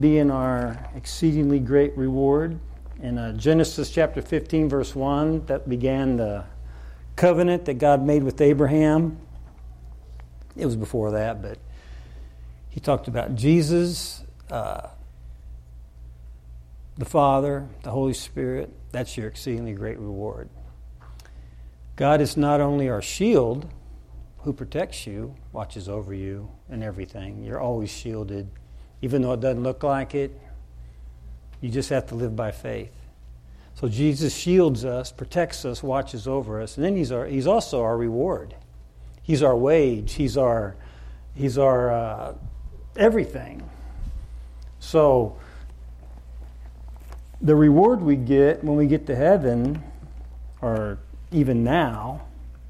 Be in our exceedingly great reward. In Genesis chapter 15, verse 1, that began the covenant that God made with Abraham. It was before that, but he talked about Jesus, the Father, the Holy Spirit. That's your exceedingly great reward. God is not only our shield, who protects you, watches over you, and everything. You're always shielded. Even though it doesn't look like it, you just have to live by faith. So Jesus shields us, protects us, watches over us, and then He's also our reward. He's our wage. He's our everything. So the reward we get when we get to heaven, or even now,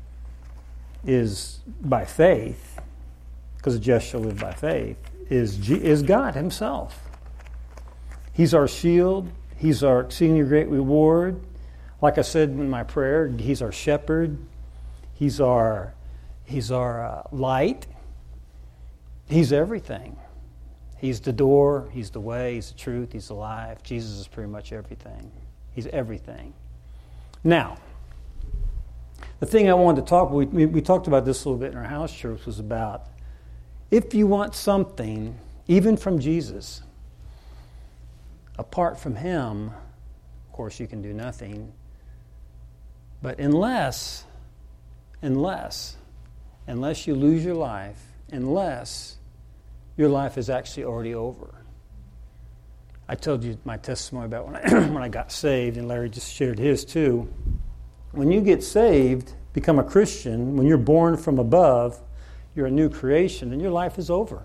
is by faith, because the just shall live by faith. Is God Himself. He's our shield. He's our exceedingly great reward. Like I said in my prayer, He's our shepherd. He's our light. He's everything. He's the door. He's the way. He's the truth. He's the life. Jesus is pretty much everything. He's everything. Now, the thing I wanted to talk, we talked about this a little bit in our house church, was about if you want something, even from Jesus, apart from Him, of course you can do nothing. But unless you lose your life, unless your life is actually already over. I told you my testimony about when I got saved, and Larry just shared his too. When you get saved, become a Christian, when you're born from above, you're a new creation, and your life is over.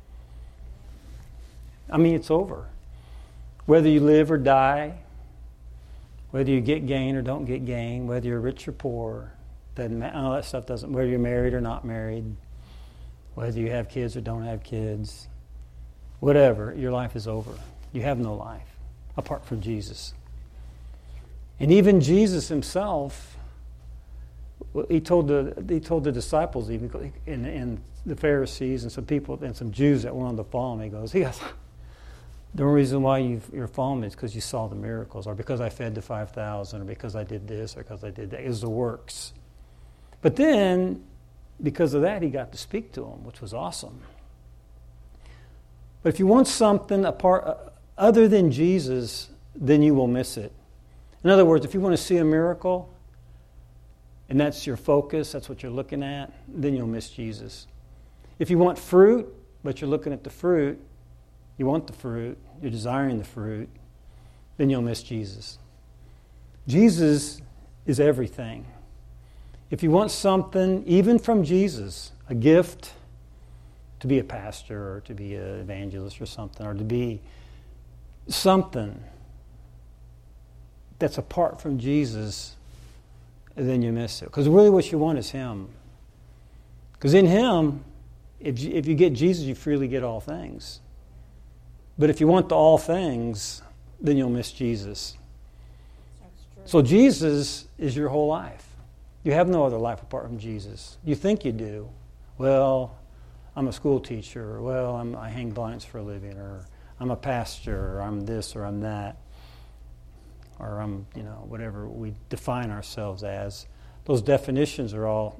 I mean, it's over. Whether you live or die, whether you get gain or don't get gain, whether you're rich or poor, doesn't matter. All that stuff doesn't. Whether you're married or not married, whether you have kids or don't have kids, whatever, your life is over. You have no life apart from Jesus. And even Jesus Himself, He told the disciples, even and the Pharisees and some people and some Jews that wanted to follow Him, He goes, the only reason why you're following me is because you saw the miracles, or because I fed the 5,000, or because I did this, or because I did that. It was the works. But then, because of that, He got to speak to them, which was awesome. But if you want something other than Jesus, then you will miss it. In other words, if you want to see a miracle, and that's your focus, that's what you're looking at, then you'll miss Jesus. If you want fruit, but you're looking at the fruit, you want the fruit, you're desiring the fruit, then you'll miss Jesus. Jesus is everything. If you want something, even from Jesus, a gift, to be a pastor or to be an evangelist or something, or to be something that's apart from Jesus, then you miss it. Because really what you want is Him. Because in Him, if you get Jesus, you freely get all things. But if you want the all things, then you'll miss Jesus. That's true. So Jesus is your whole life. You have no other life apart from Jesus. You think you do. Well, I'm a school teacher, or well, I hang blinds for a living, or I'm a pastor, or I'm this, or I'm that, or I'm, whatever we define ourselves as. Those definitions are all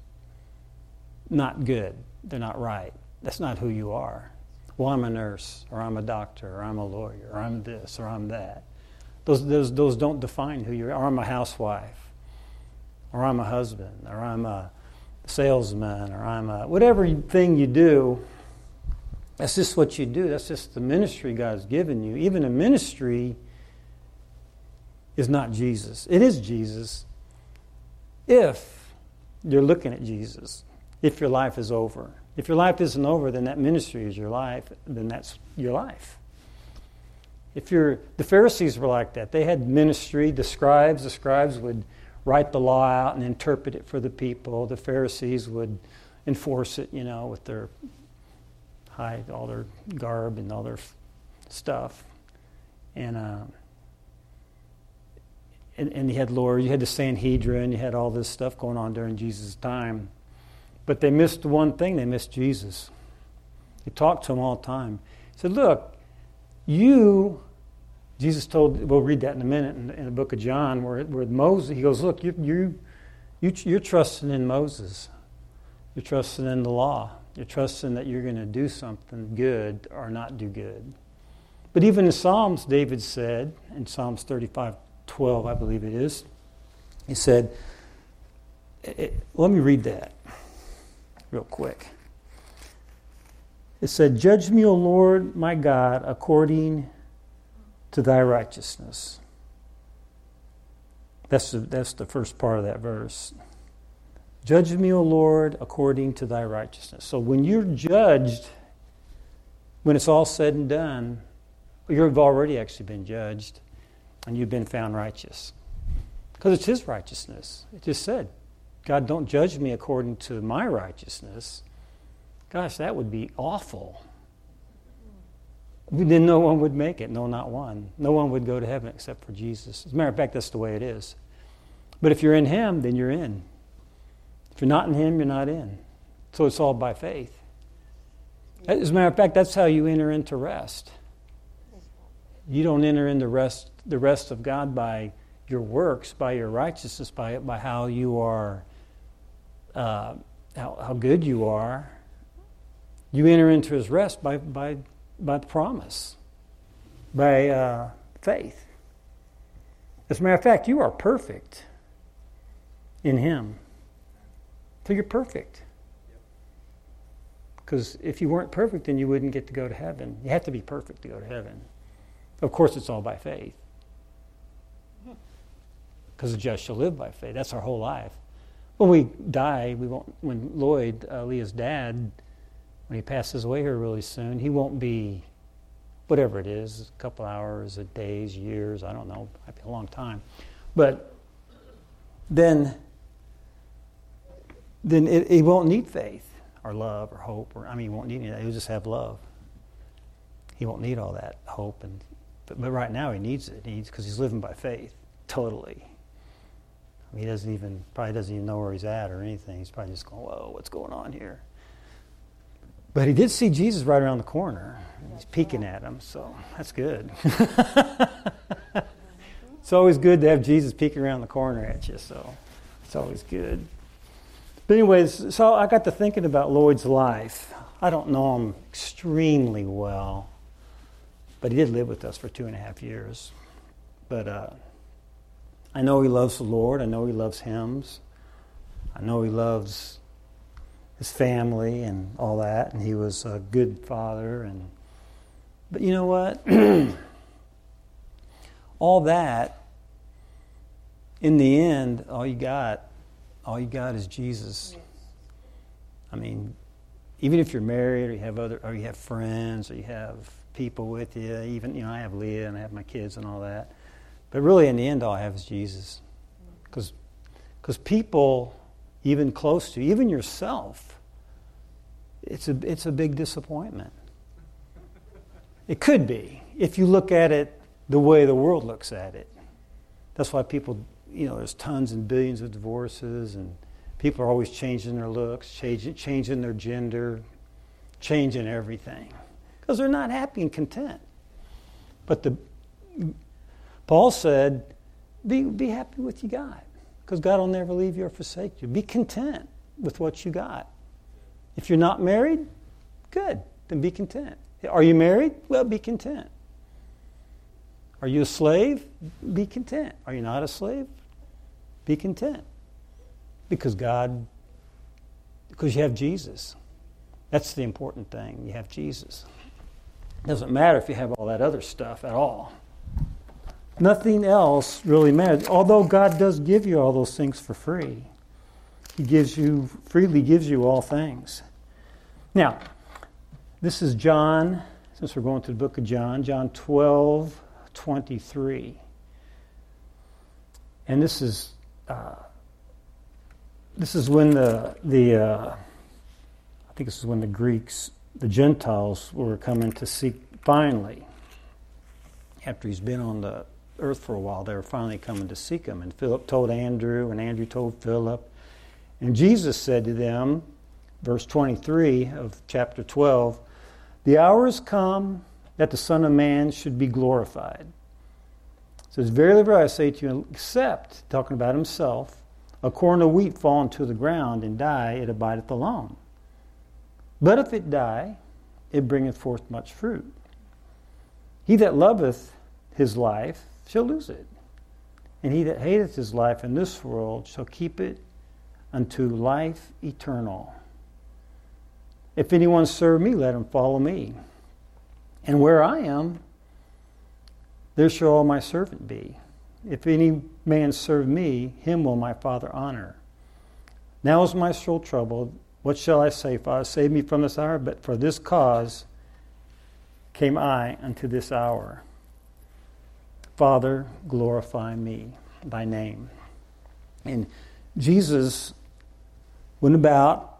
not good. They're not right. That's not who you are. Well, I'm a nurse, or I'm a doctor, or I'm a lawyer, or I'm this, or I'm that. Those don't define who you are. Or I'm a housewife, or I'm a husband, or I'm a salesman, or I'm a whatever thing you do. That's just what you do. That's just the ministry God's given you. Even a ministry is not Jesus. It is Jesus if you're looking at Jesus, if your life is over. If your life isn't over, then that ministry is your life, then that's your life. The Pharisees were like that. They had ministry. The scribes would write the law out and interpret it for the people. The Pharisees would enforce it, with their hide all their garb and all their stuff. And you had lawyers, you had the Sanhedrin, you had all this stuff going on during Jesus' time. But they missed one thing, they missed Jesus. He talked to them all the time. He said, look, Jesus told, we'll read that in a minute in the book of John, where Moses, he goes, look, you're trusting in Moses. You're trusting in the law. You're trusting that you're going to do something good or not do good. But even in Psalms, David said, in Psalms 35:12, I believe it is, he said, let me read that real quick. It said, judge me, O Lord, my God, according to thy righteousness. That's the first part of that verse. Judge me, O Lord, according to thy righteousness. So when you're judged, when it's all said and done, you've already actually been judged and you've been found righteous. Because it's his righteousness. It just said, God, don't judge me according to my righteousness. Gosh, that would be awful. Then no one would make it. No, not one. No one would go to heaven except for Jesus. As a matter of fact, that's the way it is. But if you're in him, then you're in. If you're not in him, you're not in. So it's all by faith. As a matter of fact, that's how you enter into rest. You don't enter into the rest of God by your works, by your righteousness, by how you are, how good you are. You enter into his rest by the promise, by faith. As a matter of fact, you are perfect in him. So you're perfect. Because if you weren't perfect, then you wouldn't get to go to heaven. You have to be perfect to go to heaven. Of course, it's all by faith. Because the just shall live by faith. That's our whole life. When we die, we won't. When Lloyd, Leah's dad, when he passes away here really soon, he won't be whatever it is, a couple hours, days, years, I don't know, might be a long time. But then he won't need faith or love or hope. He won't need any of that. He'll just have love. He won't need all that hope. But right now he needs it. Because he's living by faith, totally. He probably doesn't even know where he's at or anything. He's probably just going, whoa, what's going on here? But he did see Jesus right around the corner. He's peeking at him, so that's good. It's always good to have Jesus peeking around the corner at you, so it's always good. But anyways, so I got to thinking about Lloyd's life. I don't know him extremely well, but he did live with us for 2.5 years. But I know he loves the Lord. I know he loves hymns. I know he loves his family and all that, and he was a good father. But you know what? All that, in the end, all you got is Jesus. Even if you're married or you have friends or you have people with you, even I have Leah and I have my kids and all that. But really, in the end, all I have is Jesus. Because people, even close to you, even yourself, it's a big disappointment. It could be, if you look at it the way the world looks at it. That's why people, there's tons and billions of divorces, and people are always changing their looks, changing their gender, changing everything. Because they're not happy and content. But Paul said, be happy with what you got. Because God will never leave you or forsake you. Be content with what you got. If you're not married, good. Then be content. Are you married? Well, be content. Are you a slave? Be content. Are you not a slave? Be content. Because you have Jesus. That's the important thing. You have Jesus. It doesn't matter if you have all that other stuff at all. Nothing else really matters. Although God does give you all those things for free. He freely gives you all things. Now, this is John, since we're going to the book of John 12:23. And this is when I think this is when the Greeks, the Gentiles, were coming to seek, finally, after he's been on the earth for a while, they were finally coming to seek him. And Philip told Andrew, and Andrew told Philip. And Jesus said to them, verse 23 of chapter 12, the hour has come that the Son of Man should be glorified. It says, verily, verily, I say to you, except, talking about himself, a corn of wheat fall into the ground and die, it abideth alone. But if it die, it bringeth forth much fruit. He that loveth his life shall lose it, and he that hateth his life in this world shall keep it unto life eternal. If anyone serve me, let him follow me. And where I am, there shall all my servant be. If any man serve me, him will my Father honor. Now is my soul troubled. What shall I say? Father, save me from this hour. But for this cause came I unto this hour. Father, glorify me, thy name. And Jesus went about,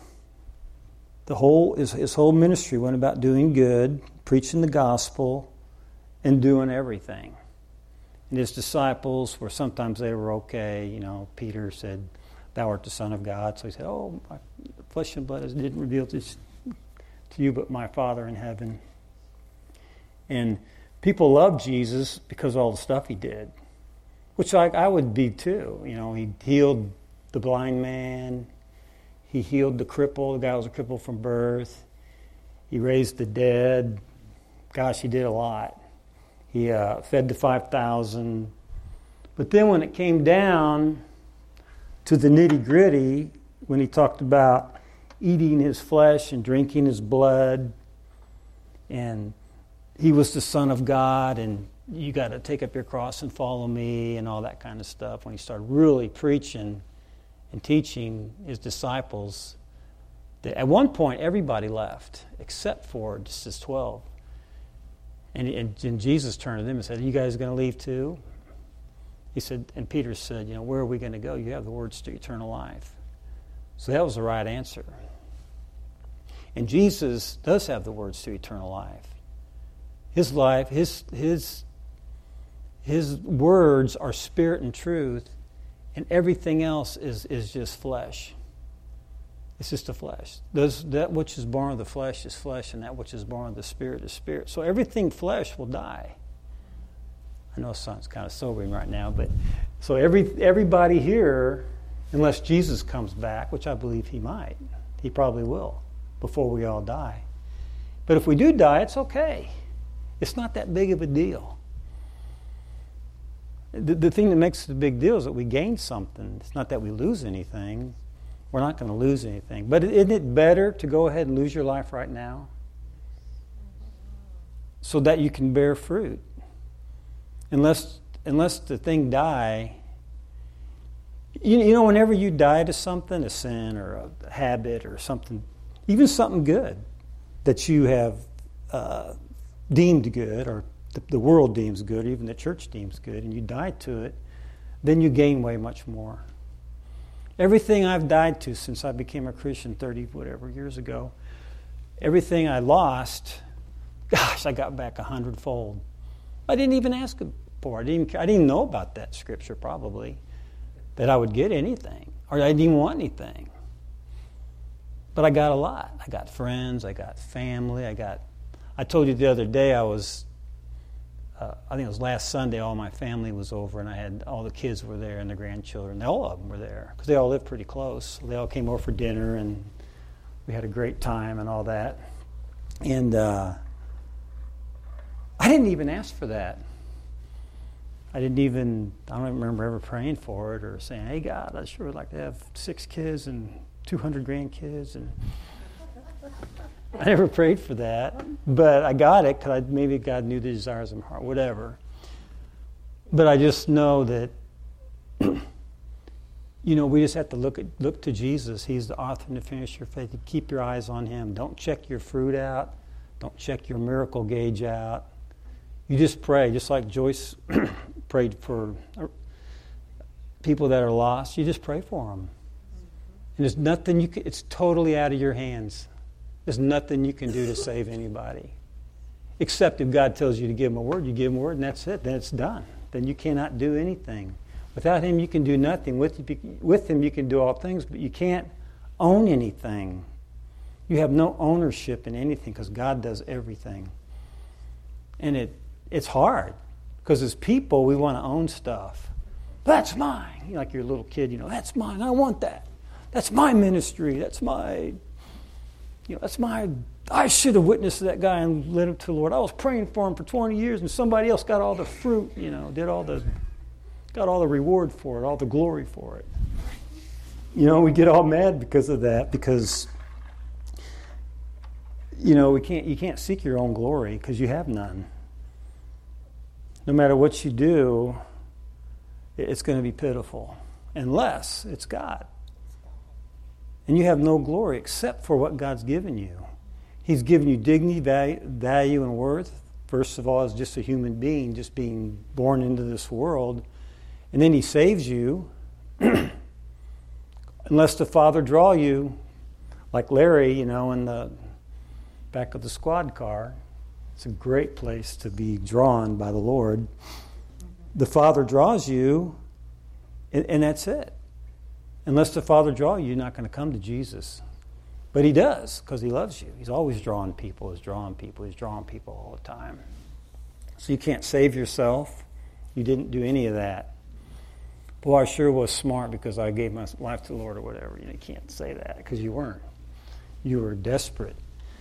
his whole ministry went about doing good, preaching the gospel, and doing everything. And his disciples were, sometimes they were okay. You know, Peter said, thou art the Son of God. So he said, oh, my flesh and blood didn't reveal this to you, but my Father in heaven. And people loved Jesus because of all the stuff he did, which I would be too. You know, he healed the blind man. He healed the cripple. The guy was a cripple from birth. He raised the dead. Gosh, he did a lot. He fed the 5,000. But then when it came down to the nitty-gritty, when he talked about eating his flesh and drinking his blood, and he was the Son of God, and you got to take up your cross and follow me, and all that kind of stuff, when he started really preaching and teaching his disciples, at one point everybody left, except for just his 12. And Jesus turned to them and said, are you guys going to leave too? He said, and Peter said, you know, where are we going to go? You have the words to eternal life. So that was the right answer. And Jesus does have the words to eternal life. His life, his words are spirit and truth, and everything else is just flesh. It's just the flesh. That which is born of the flesh is flesh, and that which is born of the Spirit is spirit. So everything flesh will die. I know it sounds kind of sobering right now, but so everybody here, unless Jesus comes back, which I believe he might, he probably will, before we all die. But if we do die, it's okay. It's not that big of a deal. The thing that makes it a big deal is that we gain something. It's not that we lose anything. We're not going to lose anything. But isn't it better to go ahead and lose your life right now so that you can bear fruit? Unless the thing die, you know, whenever you die to something, a sin or a habit or something, even something good that you have deemed good, or the world deems good, even the church deems good, and you die to it, then you gain way much more. Everything I've died to since I became a Christian 30 whatever years ago, everything I lost, gosh, I got back 100-fold. I didn't even ask for it. I didn't know about that scripture probably, that I would get anything, or I didn't even want anything. But I got a lot. I got friends, I got family, I told you the other day I think it was last Sunday, all my family was over, and I had all the kids were there and the grandchildren. All of them were there because they all lived pretty close. They all came over for dinner, and we had a great time and all that. And I didn't even ask for that. I don't remember ever praying for it or saying, hey, God, I sure would like to have 6 kids and 200 grandkids. And I never prayed for that, but I got it because maybe God knew the desires of my heart, whatever. But I just know that, you know, we just have to look to Jesus. He's the author and the finisher of faith. Keep your eyes on him. Don't check your fruit out. Don't check your miracle gauge out. You just pray, just like Joyce prayed for people that are lost. You just pray for them. And there's nothing it's totally out of your hands. There's nothing you can do to save anybody. Except if God tells you to give him a word, you give him a word, and that's it. Then it's done. Then you cannot do anything. Without him, you can do nothing. With him, you can do all things, but you can't own anything. You have no ownership in anything because God does everything. And it's hard because as people, we want to own stuff. That's mine. Like you're a little kid, that's mine. I want that. That's my ministry. That's my, I should have witnessed that guy and led him to the Lord. I was praying for him for 20 years and somebody else got all the fruit, got all the reward for it, all the glory for it. We get all mad because of that because, you can't seek your own glory because you have none. No matter what you do, it's going to be pitiful unless it's God. And you have no glory except for what God's given you. He's given you dignity, value, and worth. First of all, as just a human being, just being born into this world. And then He saves you. Unless the Father draw you, like Larry, in the back of the squad car. It's a great place to be drawn by the Lord. The Father draws you, and that's it. Unless the Father draws you, you're not going to come to Jesus. But He does, because He loves you. He's always drawing people. He's drawing people all the time. So you can't save yourself. You didn't do any of that. Boy, I sure was smart because I gave my life to the Lord or whatever. You can't say that because you weren't. You were desperate.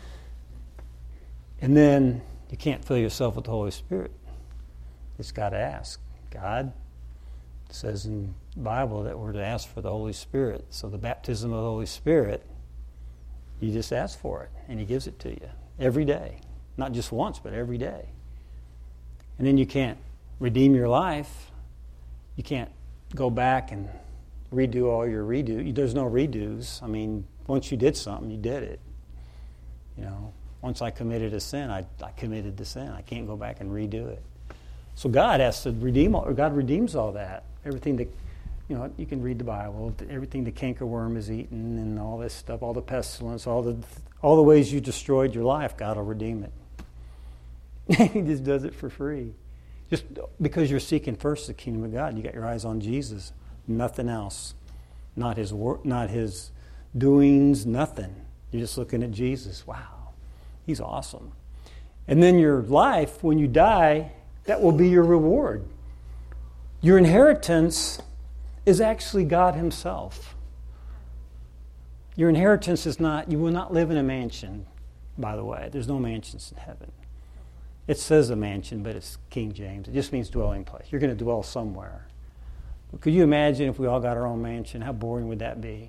And then you can't fill yourself with the Holy Spirit. You just got to ask. God says in the Bible that we're to ask for the Holy Spirit. So the baptism of the Holy Spirit, you just ask for it, and He gives it to you every day. Not just once, but every day. And then you can't redeem your life. You can't go back and redo all your redo. There's no redos. I mean, once you did something, you did it. Once I committed a sin, I committed the sin. I can't go back and redo it. So God has to redeem, or God redeems all that. Everything that, you can read the Bible, everything the cankerworm is eaten and all this stuff, all the pestilence, all the ways you destroyed your life, God will redeem it. He just does it for free. Just because you're seeking first the kingdom of God, you got your eyes on Jesus, nothing else. Not His work, not His doings, nothing. You're just looking at Jesus. Wow. He's awesome. And then your life, when you die, that will be your reward. Your inheritance is actually God Himself. Your inheritance is not, you will not live in a mansion, by the way. There's no mansions in heaven. It says a mansion, but it's King James. It just means dwelling place. You're going to dwell somewhere. Could you imagine if we all got our own mansion? How boring would that be?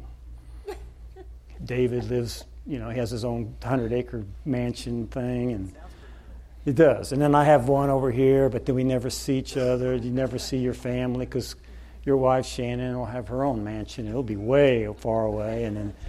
David lives, he has his own 100-acre mansion thing, and it does. And then I have one over here, but then we never see each other. You never see your family because your wife, Shannon, will have her own mansion. It'll be way far away, and then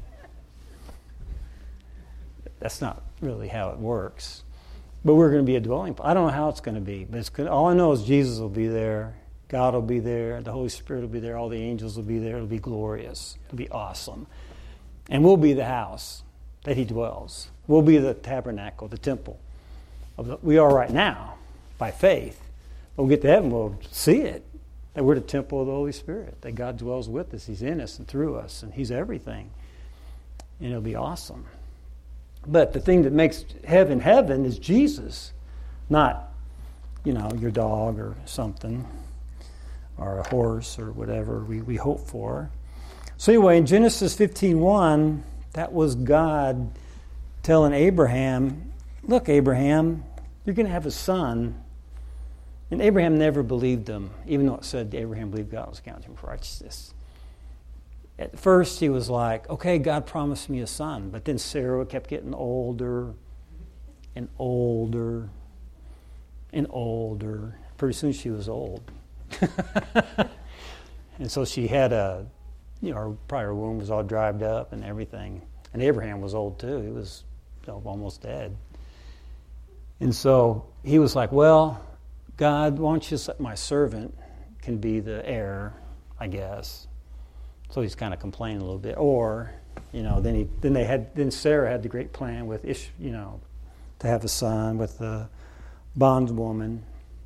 that's not really how it works. But we're going to be a dwelling place. I don't know how it's going to be, but all I know is Jesus will be there. God will be there. The Holy Spirit will be there. All the angels will be there. It'll be glorious. It'll be awesome. And we'll be the house that He dwells. We'll be the tabernacle, the temple. We are right now, by faith. When we get to heaven, we'll see it. That we're the temple of the Holy Spirit. That God dwells with us. He's in us and through us. And He's everything. And it'll be awesome. But the thing that makes heaven heaven is Jesus. Not, your dog or something. Or a horse or whatever we hope for. So anyway, in Genesis 15:1, that was God telling Abraham, look, Abraham, you're going to have a son. And Abraham never believed him, even though it said Abraham believed God was counting him for righteousness. At first, he was like, okay, God promised me a son. But then Sarah kept getting older and older and older. Pretty soon she was old. And so she had probably her womb was all dried up and everything. And Abraham was old too. He was almost dead. And so he was like, well, God, why don't you let my servant can be the heir, I guess. So he's kind of complaining a little bit. Or, then Sarah had the great plan with to have a son with the bondwoman,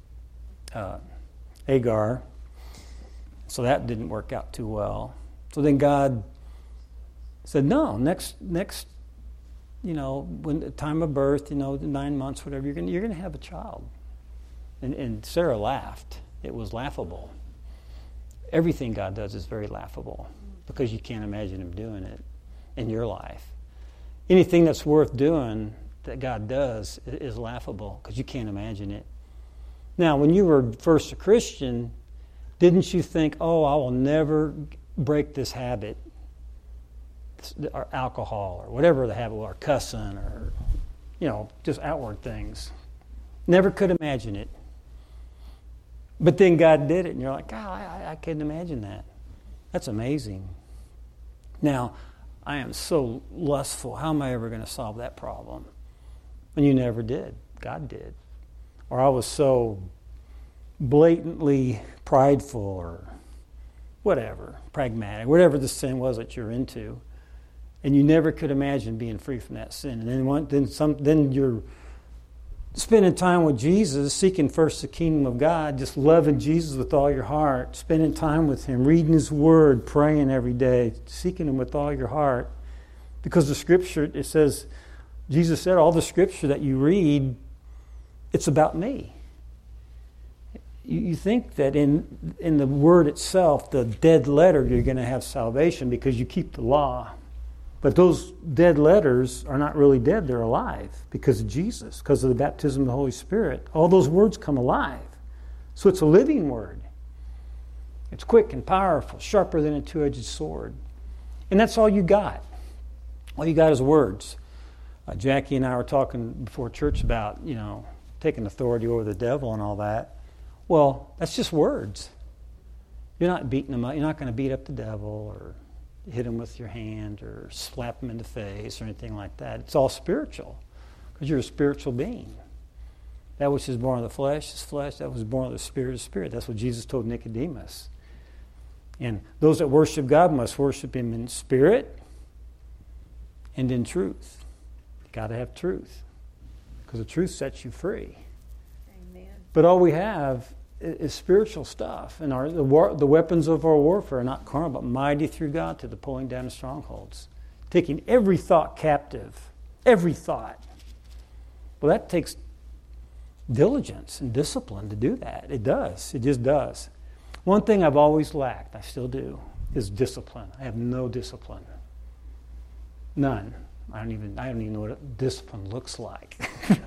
Hagar. So that didn't work out too well. So then God said, no, next when the time of birth, 9 months, whatever, you're going to have a child. And Sarah laughed. It was laughable. Everything God does is very laughable because you can't imagine him doing it in your life. Anything that's worth doing that God does is laughable because you can't imagine it. Now, when you were first a Christian, didn't you think, I will never break this habit, or alcohol, or whatever the habit was, or cussing, or, just outward things? Never could imagine it. But then God did it, and you're like, God, I couldn't imagine that. That's amazing. Now, I am so lustful. How am I ever going to solve that problem? And you never did. God did. Or I was so blatantly prideful or whatever, pragmatic, whatever the sin was that you're into, and you never could imagine being free from that sin. And then you're spending time with Jesus, seeking first the kingdom of God, just loving Jesus with all your heart, spending time with him, reading his word, praying every day, seeking him with all your heart. Because the scripture, it says, Jesus said, all the scripture that you read, it's about me. You think that in the word itself, the dead letter, you're going to have salvation because you keep the law. But those dead letters are not really dead, they're alive because of Jesus, because of the baptism of the Holy Spirit. All those words come alive. So it's a living word. It's quick and powerful, sharper than a two-edged sword. And that's all you got. All you got is words. Jackie and I were talking before church about, taking authority over the devil and all that. Well, that's just words. You're not beating him up. You're not going to beat up the devil or hit him with your hand or slap him in the face or anything like that. It's all spiritual because you're a spiritual being. That which is born of the flesh is flesh. That which is born of the spirit is spirit. That's what Jesus told Nicodemus. And those that worship God must worship him in spirit and in truth. You got to have truth because the truth sets you free. Amen. But all we have is spiritual stuff, and the weapons of our warfare are not carnal, but mighty through God to the pulling down of strongholds, taking every thought captive, every thought. Well, that takes diligence and discipline to do that. It does. It just does. One thing I've always lacked, I still do, is discipline. I have no discipline. None. I don't even know what discipline looks like.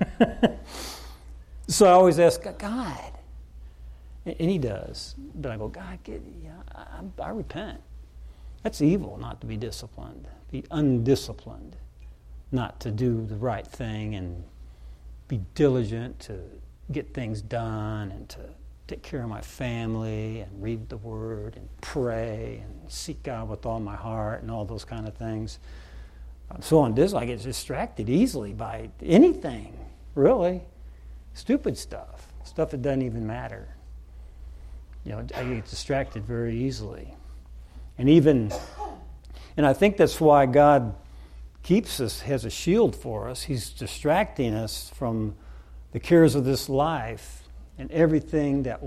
So I always ask God. And he does. But I go, God, I repent. That's evil not to be disciplined, be undisciplined, not to do the right thing and be diligent to get things done and to take care of my family and read the Word and pray and seek God with all my heart and all those kind of things. So on this, I get distracted easily by anything, really. Stupid stuff that doesn't even matter. I get distracted very easily. And I think that's why God keeps us, has a shield for us. He's distracting us from the cares of this life and everything that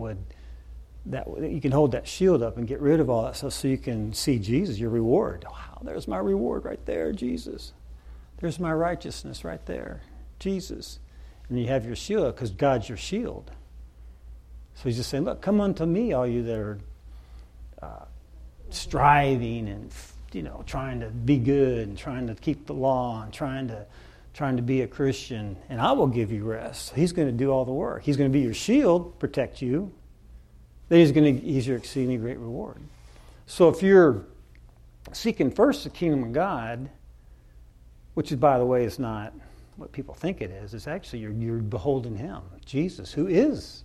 you can hold that shield up and get rid of all that stuff so you can see Jesus, your reward. Wow, there's my reward right there, Jesus. There's my righteousness right there, Jesus. And you have your shield because God's your shield. So he's just saying, look, come unto me, all you that are striving and trying to be good and trying to keep the law and trying to be a Christian, and I will give you rest. He's going to do all the work. He's going to be your shield, protect you. Then he's your exceedingly great reward. So if you're seeking first the kingdom of God, which is, by the way, is not what people think it is. It's actually you're beholding him, Jesus, who is.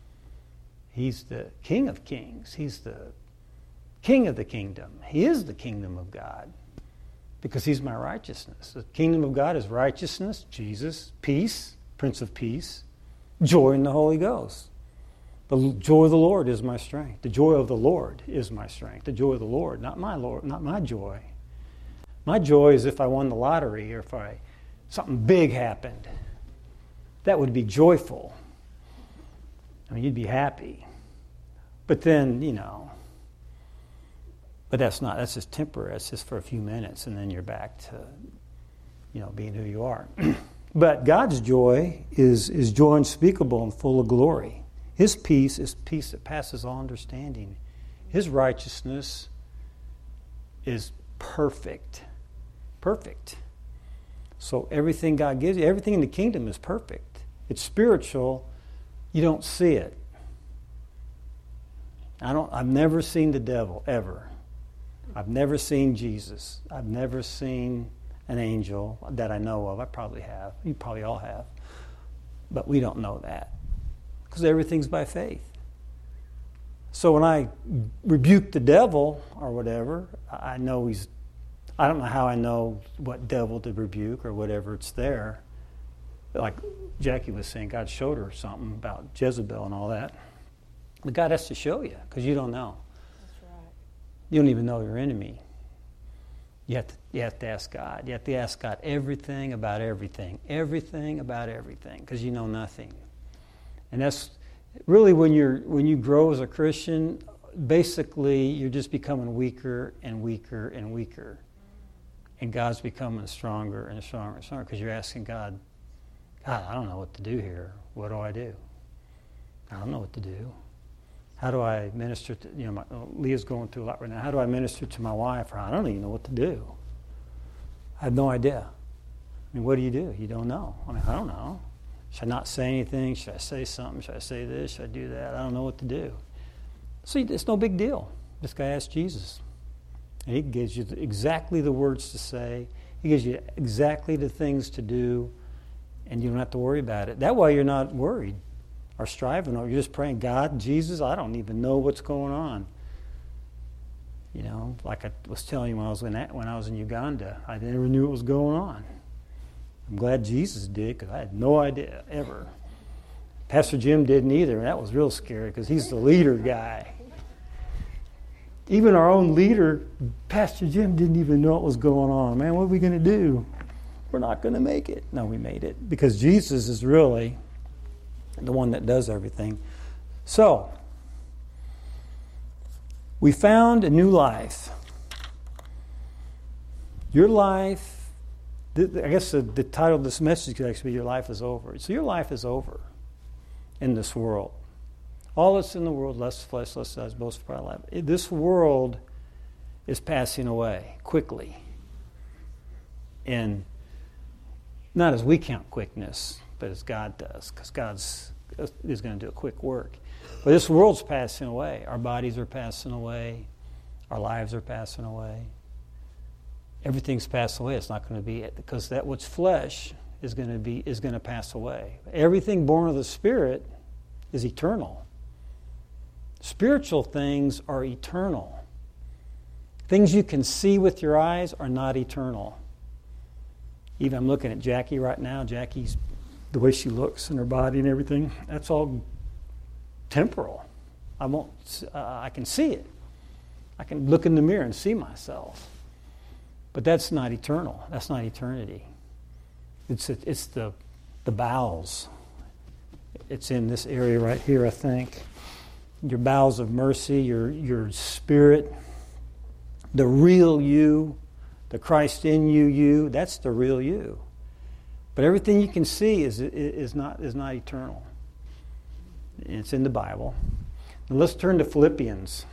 He's the King of kings. He's the King of the kingdom. He is the kingdom of God because he's my righteousness. The kingdom of God is righteousness, Jesus, peace, Prince of Peace, joy in the Holy Ghost. The joy of the Lord is my strength. The joy of the Lord is my strength. The joy of the Lord, not my joy. My joy is if I won the lottery or if something big happened. That would be joyful. I mean, you'd be happy. But then, but that's just temporary. That's just for a few minutes, and then you're back to being who you are. But God's joy is joy unspeakable and full of glory. His peace is peace that passes all understanding. His righteousness is perfect. Perfect. So everything God gives you, everything in the kingdom is perfect. It's spiritual. You don't see it. I've never seen the devil, ever. I've never seen Jesus. I've never seen an angel that I know of. I probably have. You probably all have. But we don't know that. Because everything's by faith. So when I rebuke the devil or whatever, I know I don't know how I know what devil to rebuke or whatever, it's there. Like Jackie was saying, God showed her something about Jezebel and all that. But God has to show you, because you don't know. That's right. You don't even know your enemy. You have to ask God. You have to ask God everything about everything. Everything about everything, because you know nothing. And that's really when you grow as a Christian, basically you're just becoming weaker and weaker and weaker. And God's becoming stronger and stronger and stronger, because you're asking God, I don't know what to do here. What do I do? I don't know what to do. How do I minister to, Leah's going through a lot right now. How do I minister to my wife? I don't even know what to do. I have no idea. What do? You don't know. I don't know. Should I not say anything? Should I say something? Should I say this? Should I do that? I don't know what to do. So it's no big deal. This guy asked Jesus. And he gives you exactly the words to say. He gives you exactly the things to do. And you don't have to worry about it. That way you're not worried or striving, or you're just praying, God, Jesus, I don't even know what's going on. Like I was telling you when I was in Uganda, I never knew what was going on. I'm glad Jesus did, because I had no idea ever. Pastor Jim didn't either, and that was real scary, because he's the leader guy. Even our own leader, Pastor Jim, didn't even know what was going on. Man, what are we going to do? We're not going to make it. No, we made it, because Jesus is really the one that does everything. So, we found a new life. Your life, I guess the title of this message could actually be Your Life is Over. So your life is over in this world. All that's in the world, lust, flesh, lust, eyes, boast, pride, life. This world is passing away quickly. And not as we count quickness, but as God does, because God is going to do a quick work. But this world's passing away. Our bodies are passing away. Our lives are passing away. Everything's passing away. It's not going to be it, because that what's flesh is going to pass away. Everything born of the Spirit is eternal. Spiritual things are eternal. Things you can see with your eyes are not eternal. Even I'm looking at Jackie right now. Jackie's, the way she looks and her body and everything, that's all temporal. I can see it. I can look in the mirror and see myself. But that's not eternal. That's not eternity. It's the bowels. It's in this area right here, I think. Your bowels of mercy, your spirit, the real you, the Christ in you, that's the real you. But everything you can see is not eternal. It's in the Bible. Now let's turn to Philippians.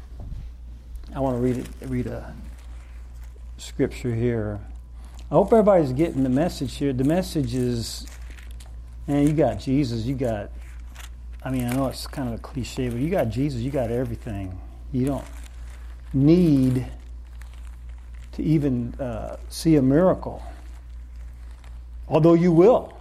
I want to read a scripture here. I hope everybody's getting the message here. The message is, man, you got Jesus, I know it's kind of a cliche, but you got Jesus, you got everything. You don't need to even see a miracle. Although you will.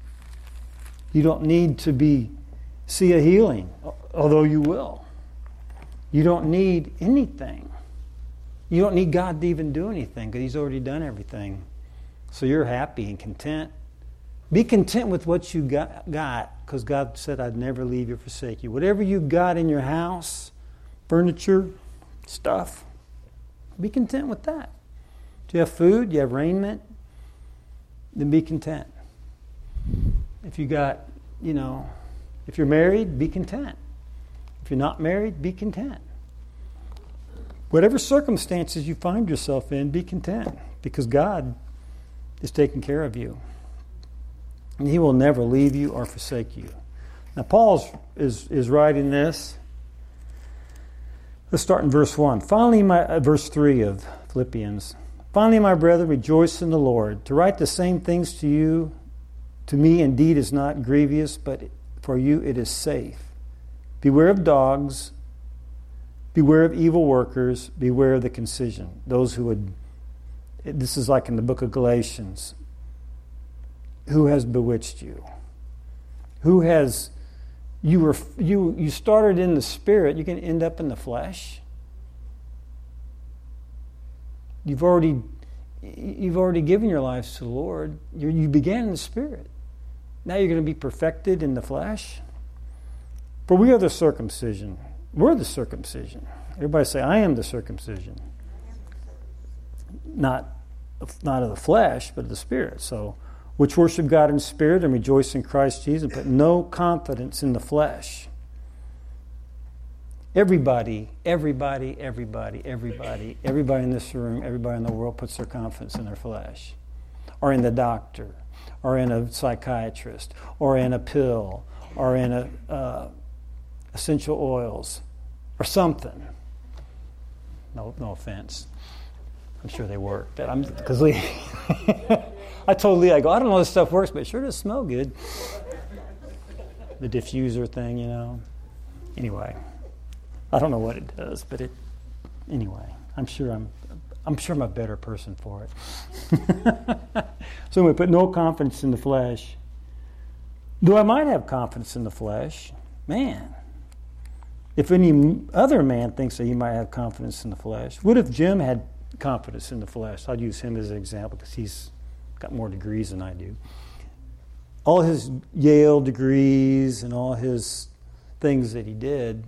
You don't need to see a healing, although you will. You don't need anything. You don't need God to even do anything, because He's already done everything. So you're happy and content. Be content with what you got, because God said, I'd never leave you or forsake you. Whatever you got in your house, furniture, stuff, be content with that. Do you have food? Do you have raiment? Then be content. If you got, if you're married, be content. If you're not married, be content. Whatever circumstances you find yourself in, be content, because God is taking care of you. And He will never leave you or forsake you. Now, Paul is writing this. Let's start in verse 1. Finally, verse 3 of Philippians. Finally, my brethren, rejoice in the Lord. To write the same things to you, to me indeed is not grievous, but for you it is safe. Beware of dogs, beware of evil workers, beware of the concision. Those who would, this is like in the book of Galatians. Who has bewitched you? Who has, you started in the spirit, you can end up in the flesh. You've already given your lives to the Lord. You began in the spirit. Now you're going to be perfected in the flesh. For we are the circumcision. We're the circumcision. Everybody say, I am the circumcision. Not of the flesh, but of the spirit. So, which worship God in spirit and rejoice in Christ Jesus, but no confidence in the flesh. Everybody in this room, everybody in the world puts their confidence in their flesh, or in the doctor, or in a psychiatrist, or in a pill, or in essential oils, or something. No offense. I'm sure they work. Because I told Lee, I go, I don't know how this stuff works, but it sure does smell good. The diffuser thing, Anyway. I don't know what it does, but anyway, I'm sure I'm a better person for it. So we put no confidence in the flesh. Though I might have confidence in the flesh, man, if any other man thinks that he might have confidence in the flesh, what if Jim had confidence in the flesh? I'd use him as an example because he's got more degrees than I do. All his Yale degrees and all his things that he did,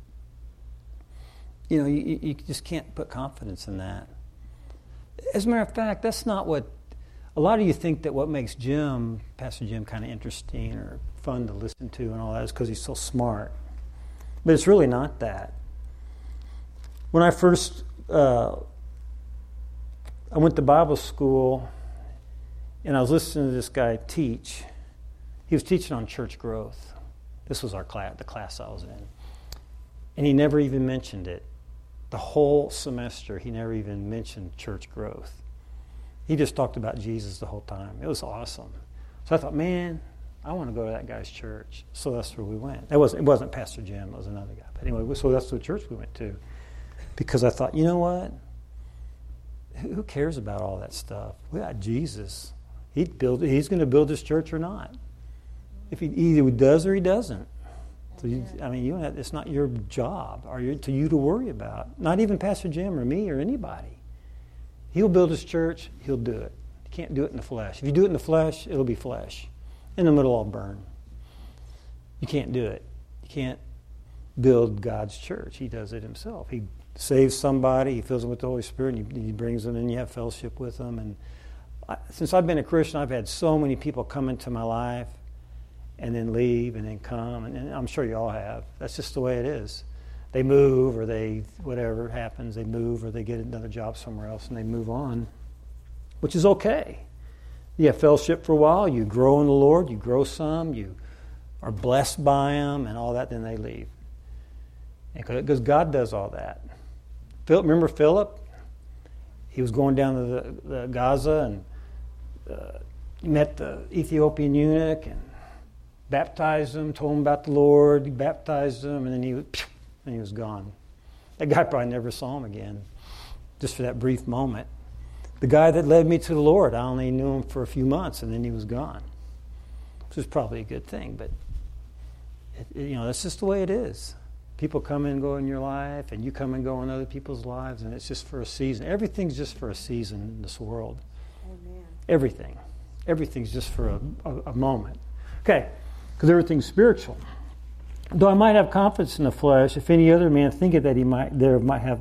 you just can't put confidence in that. As a matter of fact, that's not what... A lot of you think that what makes Pastor Jim, kind of interesting or fun to listen to and all that is because he's so smart. But it's really not that. When I first... I went to Bible school, and I was listening to this guy teach. He was teaching on church growth. This was the class I was in. And he never even mentioned it. The whole semester, he never even mentioned church growth. He just talked about Jesus the whole time. It was awesome. So I thought, man, I want to go to that guy's church. So that's where we went. It wasn't Pastor Jim. It was another guy. But anyway, so that's the church we went to. Because I thought, you know what? Who cares about all that stuff? We got Jesus. He's going to build his church or not. If he either does or he doesn't. So it's not your job to you to worry about. Not even Pastor Jim or me or anybody. He'll build his church. He'll do it. You can't do it in the flesh. If you do it in the flesh, it'll be flesh. In the middle, I'll burn. You can't do it. You can't build God's church. He does it himself. He saves somebody. He fills them with the Holy Spirit. And he brings them in. You have fellowship with them. And since I've been a Christian, I've had so many people come into my life and then leave, and then come, and I'm sure you all have. That's just the way it is. They move, or whatever happens, they move, or they get another job somewhere else, and they move on, which is okay. You have fellowship for a while, you grow in the Lord, you grow some, you are blessed by Him, and all that, then they leave. Because God does all that. Remember Philip? He was going down to the Gaza, and he met the Ethiopian eunuch, and baptized him, told him about the Lord, he baptized him, and then he was gone. That guy probably never saw him again, just for that brief moment. The guy that led me to the Lord, I only knew him for a few months, and then he was gone, which is probably a good thing, but that's just the way it is. People come and go in your life, and you come and go in other people's lives, and it's just for a season. Everything's just for a season in this world. Amen. Everything's just for a moment. Okay. Because everything's spiritual. Though I might have confidence in the flesh, if any other man thinketh that he might have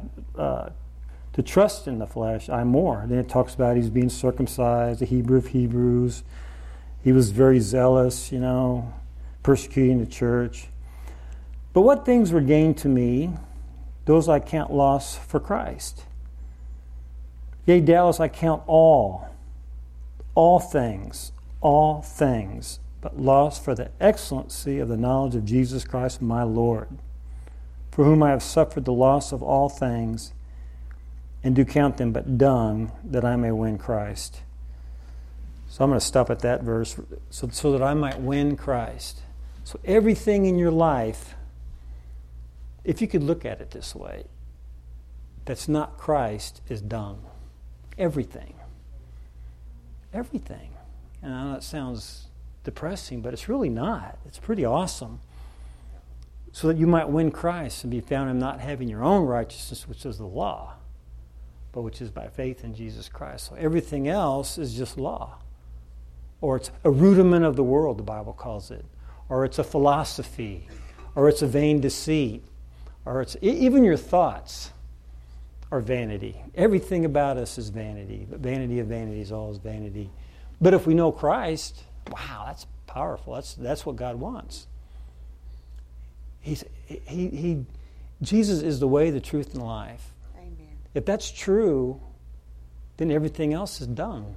to trust in the flesh, I more. Then it talks about he's being circumcised, the Hebrew of Hebrews. He was very zealous, persecuting the church. But what things were gained to me, those I count loss for Christ. Yea, doubtless I count all all things, but lost for the excellency of the knowledge of Jesus Christ my Lord, for whom I have suffered the loss of all things, and do count them but dung, that I may win Christ. So I'm going to stop at that verse, so that I might win Christ. So everything in your life, if you could look at it this way, that's not Christ is dung. Everything. Everything. And I know it sounds depressing, but it's really not. It's pretty awesome. So that you might win Christ and be found in not having your own righteousness, which is the law, but which is by faith in Jesus Christ. So everything else is just law. Or it's a rudiment of the world, the Bible calls it. Or it's a philosophy. Or it's a vain deceit. Or it's even your thoughts are vanity. Everything about us is vanity. But vanity of vanities, all is vanity. But if we know Christ, wow, that's powerful. That's what God wants. Jesus is the way, the truth, and the life. Amen. If that's true, then everything else is dung.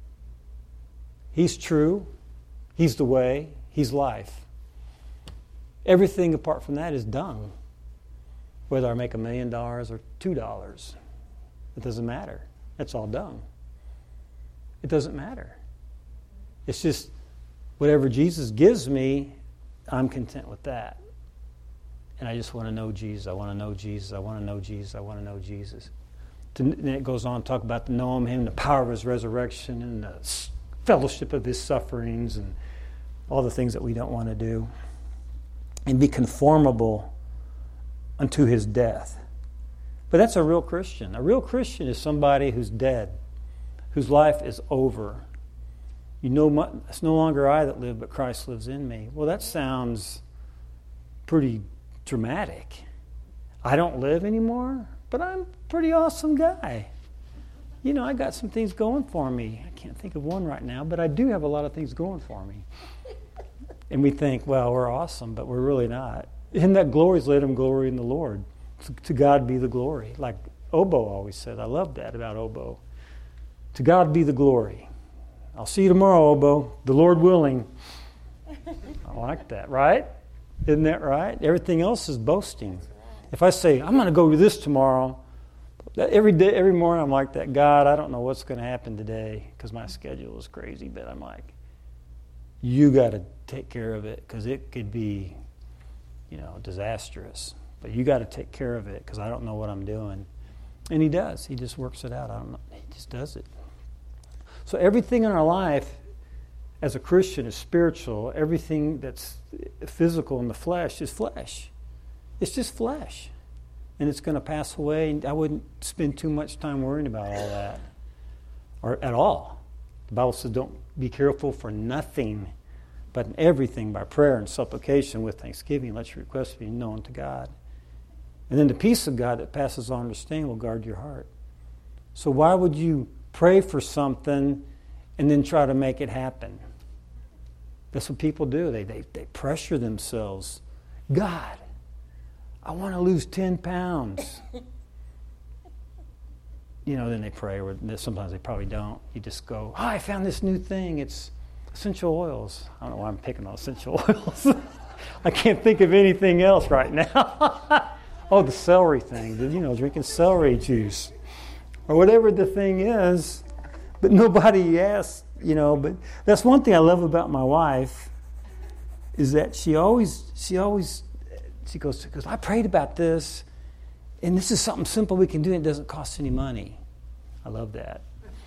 He's true. He's the way. He's life. Everything apart from that is dung. Whether I make $1 million or $2, it doesn't matter. That's all dung. It doesn't matter. It's just whatever Jesus gives me, I'm content with that. And I just want to know Jesus. I want to know Jesus. I want to know Jesus. I want to know Jesus. Then it goes on to talk about the knowing Him, the power of His resurrection, and the fellowship of His sufferings, and all the things that we don't want to do. And be conformable unto His death. But that's a real Christian. A real Christian is somebody who's dead, whose life is over. You know, it's no longer I that live, but Christ lives in me. Well, that sounds pretty dramatic. I don't live anymore, but I'm a pretty awesome guy. You know, I got some things going for me. I can't think of one right now, but I do have a lot of things going for me. And we think, well, we're awesome, but we're really not. In that glories, let him glory in the Lord. To God be the glory. Like Obo always said. I love that about Obo. To God be the glory. I'll see you tomorrow, Obo. The Lord willing. I like that, right? Isn't that right? Everything else is boasting. If I say, I'm going to go do this tomorrow, every day, every morning I'm like that. God, I don't know what's going to happen today because my schedule is crazy, but I'm like, you got to take care of it because it could be, disastrous. But you got to take care of it because I don't know what I'm doing. And He does. He just works it out. I don't know. He just does it. So everything in our life as a Christian is spiritual. Everything that's physical in the flesh is flesh. It's just flesh. And it's going to pass away. And I wouldn't spend too much time worrying about all that. Or at all. The Bible says don't be careful for nothing, but in everything by prayer and supplication with thanksgiving. Let your requests be known to God. And then the peace of God that passes all understanding will guard your heart. So why would you pray for something and then try to make it happen? That's what people do. They pressure themselves. God, I want to lose 10 pounds. Then they pray, or sometimes they probably don't. You just go, I found this new thing. It's essential oils. I don't know why I'm picking on essential oils. I can't think of anything else right now. Oh, the celery thing. Drinking celery juice. Or whatever the thing is. But nobody asks, But that's one thing I love about my wife is that she goes, I prayed about this, and this is something simple we can do, and it doesn't cost any money. I love that.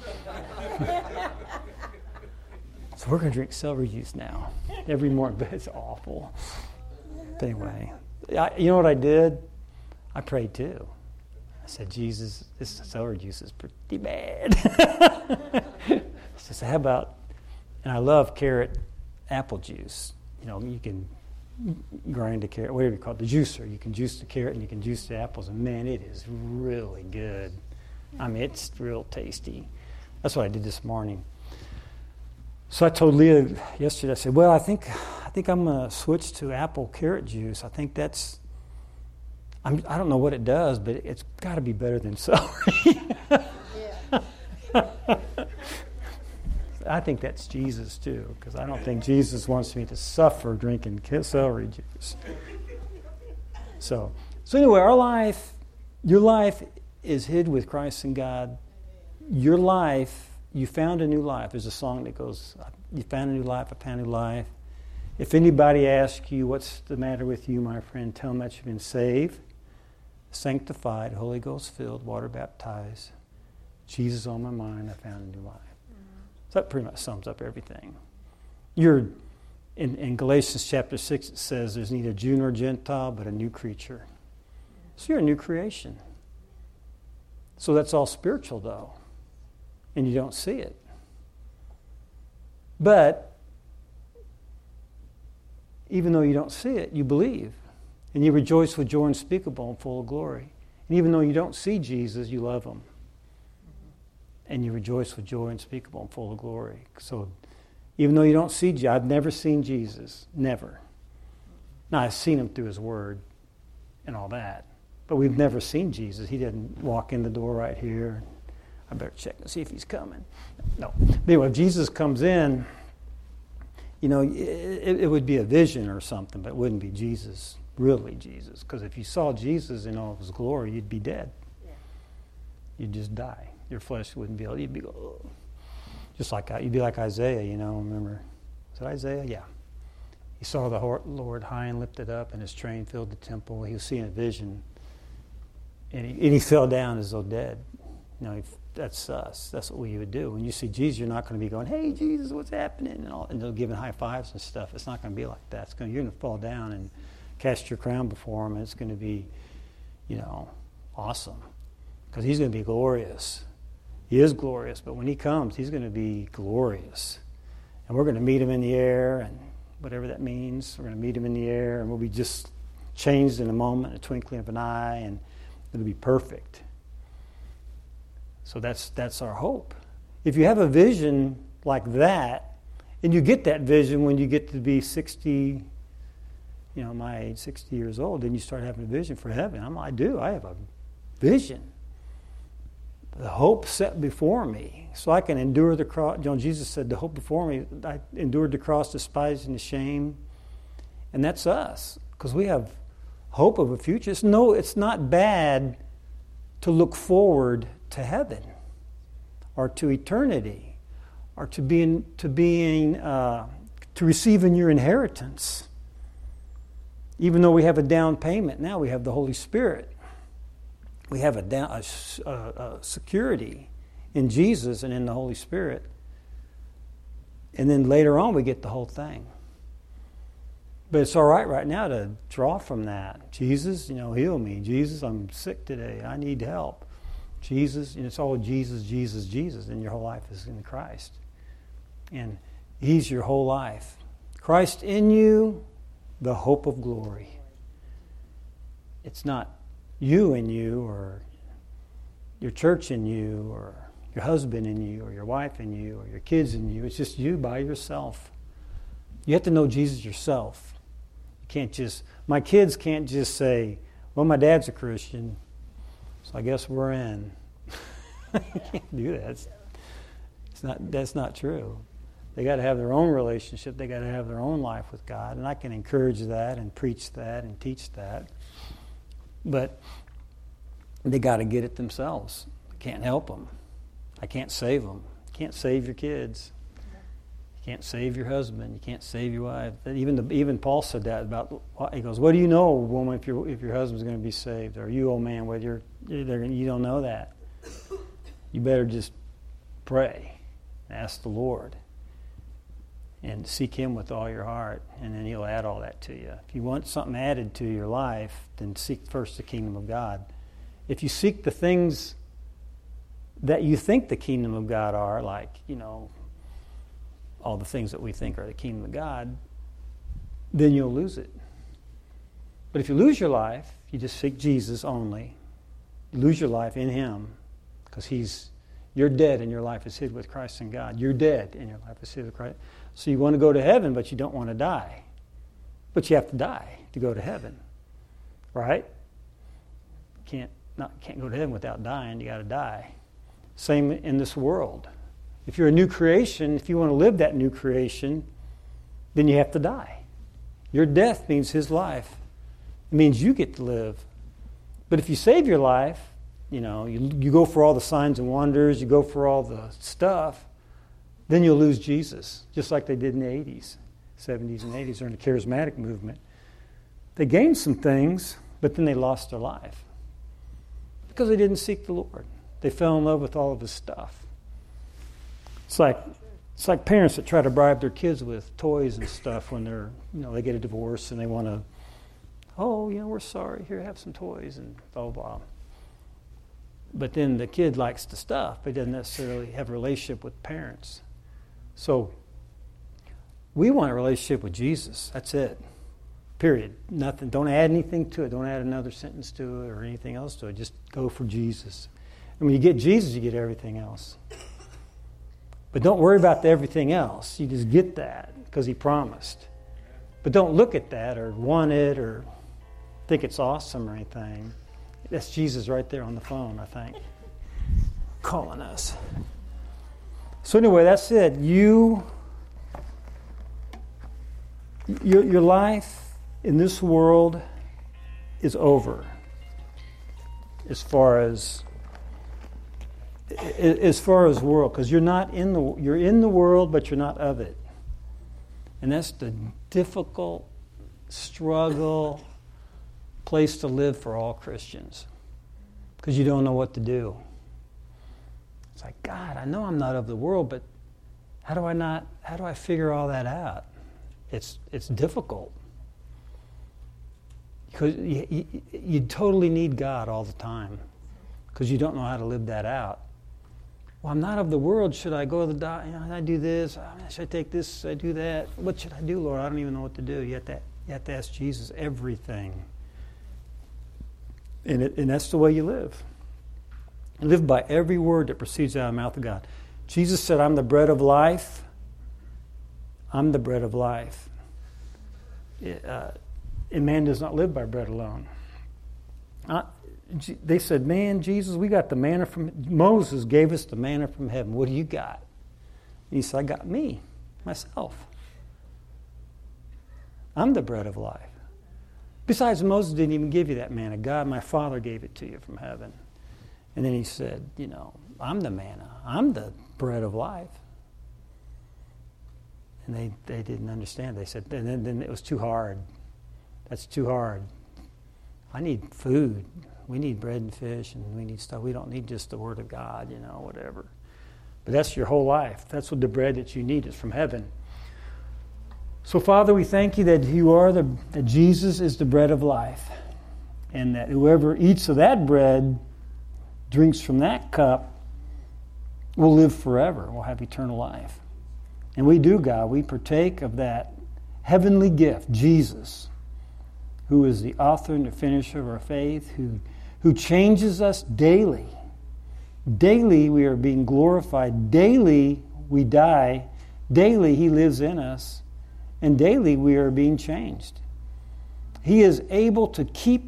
So we're going to drink celery juice now every morning, but it's awful. But anyway, you know what I did? I prayed too. I said, Jesus, this celery juice is pretty bad. She said, how about, and I love carrot apple juice. You can grind a carrot, whatever you call it, the juicer. You can juice the carrot and you can juice the apples, and man, it is really good. I mean, it's real tasty. That's what I did this morning. So I told Leah yesterday, I said, well, I think I'm going to switch to apple carrot juice. I think I don't know what it does, but it's got to be better than celery. I think that's Jesus too, because I don't think Jesus wants me to suffer drinking celery juice. So anyway, your life is hid with Christ and God. Your life, you found a new life. There's a song that goes, you found a new life, I found a new life. If anybody asks you, what's the matter with you, my friend, tell them that you've been saved, sanctified, Holy Ghost filled, water baptized, Jesus on my mind, I found a new life. So that pretty much sums up everything. You're in Galatians chapter 6, it says there's neither Jew nor Gentile, but a new creature. So you're a new creation. So that's all spiritual, though. And you don't see it. But even though you don't see it, you believe. And you rejoice with joy unspeakable and full of glory. And even though you don't see Jesus, you love him. And you rejoice with joy unspeakable and full of glory. So even though you don't see Jesus, I've never seen Jesus. Never. Now, I've seen him through his word and all that. But we've never seen Jesus. He didn't walk in the door right here. I better check and see if he's coming. No. But anyway, if Jesus comes in, it would be a vision or something, but it wouldn't be Jesus, really Jesus. Because if you saw Jesus in all of his glory, you'd be dead. Yeah. You'd just die. Your flesh wouldn't be able, you'd be, just like, you'd be like Isaiah, remember. Is it Isaiah? Yeah. He saw the Lord high and lifted up, and his train filled the temple. He was seeing a vision, and he fell down as though dead. That's us. That's what we would do. When you see Jesus, you're not going to be going, "Hey, Jesus, what's happening?" and they're giving high fives and stuff. It's not going to be like that. You're going to fall down and cast your crown before him, and it's going to be, awesome, because he's going to be glorious. He is glorious, but when he comes, he's going to be glorious, and we're going to meet him in the air, and whatever that means, we're going to meet him in the air, and we'll be just changed in a moment, a twinkling of an eye, and it'll be perfect. So that's our hope. If you have a vision like that, and you get that vision when you get to be 60, my age, 60 years old, then you start having a vision for heaven. I do. I have a vision. The hope set before me, so I can endure the cross. Jesus said, the hope before me, I endured the cross, despising the shame. And that's us, because we have hope of a future. It's not bad to look forward to heaven, or to eternity, or to receiving your inheritance. Even though we have a down payment, now we have the Holy Spirit. We have a security in Jesus and in the Holy Spirit. And then later on we get the whole thing. But it's all right now to draw from that. Jesus, heal me. Jesus, I'm sick today. I need help. Jesus, it's all Jesus, Jesus, Jesus, and your whole life is in Christ. And he's your whole life. Christ in you, the hope of glory. It's not you in you, or your church in you, or your husband in you, or your wife in you, or your kids in you. It's just you by yourself. You have to know Jesus yourself. You can't my kids can't just say, well, my dad's a Christian, so I guess we're in. You can't do that. That's not true. They got to have their own relationship. They got to have their own life with God. And I can encourage that and preach that and teach that. But they got to get it themselves. I can't help them. I can't save them. You can't save your kids. You can't save your husband. You can't save your wife. Even Paul said that about. He goes, "What do you know, woman, if your husband's going to be saved, or you, old man, whether you don't know that? You better just pray, ask the Lord, and seek Him with all your heart, and then He'll add all that to you. If you want something added to your life, then seek first the kingdom of God. If you seek the things that you think the kingdom of God are, like all the things that we think are the kingdom of God, then you'll lose it. But if you lose your life, you just seek Jesus only. You lose your life in Him, because you're dead and your life is hid with Christ in God. You're dead and your life is hid with Christ. So you want to go to heaven, but you don't want to die. But you have to die to go to heaven, right? Can't go to heaven without dying. You got to die. Same in this world. If you're a new creation, if you want to live that new creation, then you have to die. Your death means his life. It means you get to live. But if you save your life, you go for all the signs and wonders, you go for all the stuff, then you'll lose Jesus, just like they did in the 80s, 70s and 80s during the charismatic movement. They gained some things, but then they lost their life because they didn't seek the Lord. They fell in love with all of his stuff. It's like parents that try to bribe their kids with toys and stuff when they get a divorce and they want to, we're sorry, here, have some toys and blah, blah, blah. But then the kid likes the stuff, but doesn't necessarily have a relationship with parents. So we want a relationship with Jesus. That's it. Period. Nothing. Don't add anything to it. Don't add another sentence to it or anything else to it. Just go for Jesus. And when you get Jesus, you get everything else. But don't worry about the everything else. You just get that because he promised. But don't look at that or want it or think it's awesome or anything. That's Jesus right there on the phone, I think, calling us. So anyway, that's it. Your life in this world is over as far as world, because you're in the world, but you're not of it. And that's the difficult struggle place to live for all Christians, because you don't know what to do. It's like, God, I know I'm not of the world, but how do I figure all that out? It's difficult. Because you totally need God all the time, because you don't know how to live that out. Well, I'm not of the world. Should I go to the doctor? I do this. Should I take this? Should I do that? What should I do, Lord? I don't even know what to do. You have to ask Jesus everything. And that's the way you live. You live by every word that proceeds out of the mouth of God. Jesus said, I'm the bread of life. I'm the bread of life. And man does not live by bread alone. They said, man, Jesus, we got the manna from... Moses gave us the manna from heaven. What do you got? And he said, I got me, myself. I'm the bread of life. Besides, Moses didn't even give you that manna. God, my Father, gave it to you from heaven. And then he said, I'm the manna. I'm the bread of life. And they didn't understand. They said, and then it was too hard. That's too hard. I need food. We need bread and fish, and we need stuff. We don't need just the Word of God, whatever. But that's your whole life. That's what the bread that you need is from heaven. So, Father, we thank you that that Jesus is the bread of life, and that whoever eats of that bread, drinks from that cup, will live forever. Will have eternal life. And we do, God. We partake of that heavenly gift, Jesus, who is the author and the finisher of our faith, who changes us daily. Daily we are being glorified. Daily we die. Daily he lives in us. And daily we are being changed. He is able to keep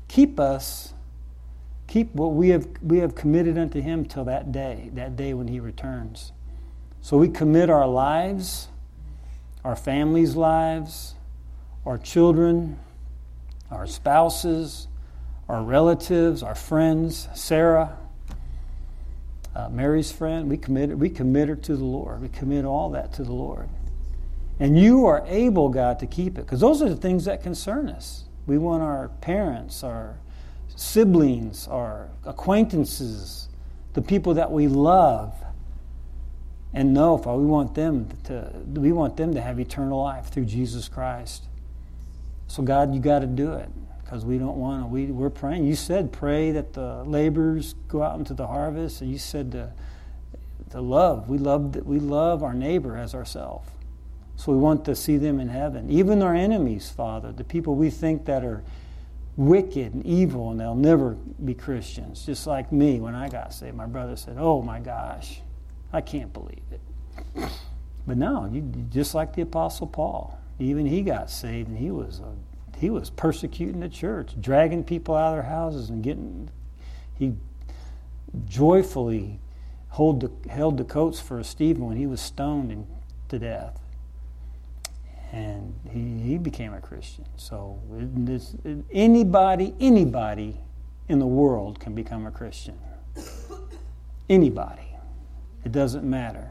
what we have committed unto him till that day when he returns. So we commit our lives, our families' lives, our children, our spouses, our relatives, our friends, Sarah, Mary's friend. We commit her to the Lord. We commit all that to the Lord. And you are able, God, to keep it. Because those are the things that concern us. We want our parents, our siblings, our acquaintances, the people that we love, and know, Father, we want them to have eternal life through Jesus Christ. So God, you got to do it, because we don't want to. We're praying. You said pray that the laborers go out into the harvest. And you said to love. We love our neighbor as ourselves. So we want to see them in heaven. Even our enemies, Father, the people we think that are wicked and evil, and they'll never be Christians. Just like me, when I got saved, my brother said, oh my gosh, I can't believe it. But no, you just like the Apostle Paul. Even he got saved, and he was persecuting the church, dragging people out of their houses, and he joyfully held the coats for Stephen when he was stoned to death. And he became a Christian. So anybody in the world can become a Christian. Anybody. It doesn't matter.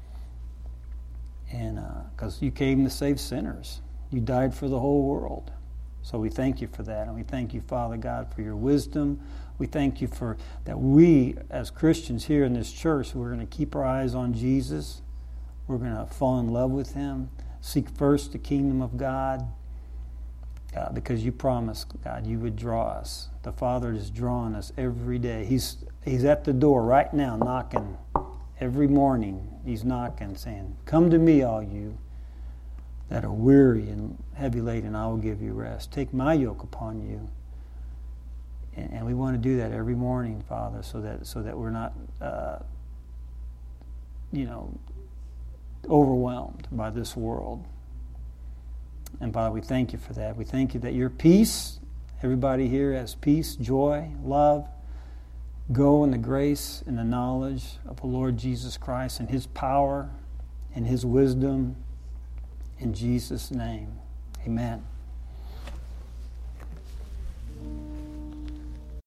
And because you came to save sinners. You died for the whole world. So we thank you for that. And we thank you, Father God, for your wisdom. We thank you for that we, as Christians here in this church, we're going to keep our eyes on Jesus. We're going to fall in love with him. Seek first the kingdom of God. Because you promised, God, you would draw us. The Father is drawing us every day. He's at the door right now knocking. Every morning he's knocking, saying, "Come to me, all you that are weary and heavy laden, I will give you rest. Take my yoke upon you." And we want to do that every morning, Father, so that we're not, overwhelmed by this world. And Father, we thank you for that. We thank you that your peace, everybody here has peace, joy, love. Go in the grace and the knowledge of the Lord Jesus Christ and his power and his wisdom. In Jesus' name, amen.